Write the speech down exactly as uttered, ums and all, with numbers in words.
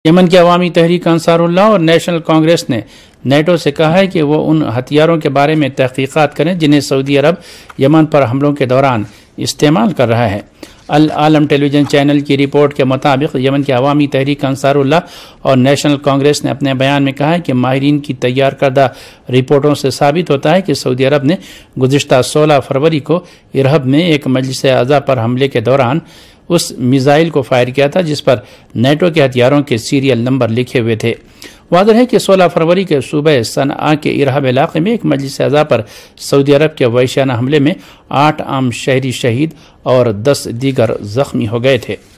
Yemen की अवामी तहरीक अंसारुल्लाह और नेशनल कांग्रेस ने नेटो से कहा है कि वो उन हथियारों के बारे में तहकीकात करें जिन्हें सऊदी अरब यमन पर हमलों के दौरान इस्तेमाल कर रहा है। अल आलम टेलीविजन चैनल की रिपोर्ट के मुताबिक यमन की अवामी तहरीक अंसारुल्लाह और नेशनल कांग्रेस ने अपने बयान में कहा है कि माहिरीन की तैयार करदा रिपोर्टों से साबित होता है कि सऊदी अरब ने गुज़िश्ता सोलह फरवरी को इरहब में एक मजलिस आज़ा पर हमले के दौरान उस मिसाइल को फायर किया था जिस पर नेटो के हथियारों के सीरियल नंबर लिखे हुए थे। वाज़ेह है कि सोलह फरवरी के सूबे सनआ के इरहब इलाके में एक मजलिस आज़ा पर सऊदी अरब के वहशियाना हमले में आठ आम शहरी शहीद और दस दीगर जख्मी हो गए थे।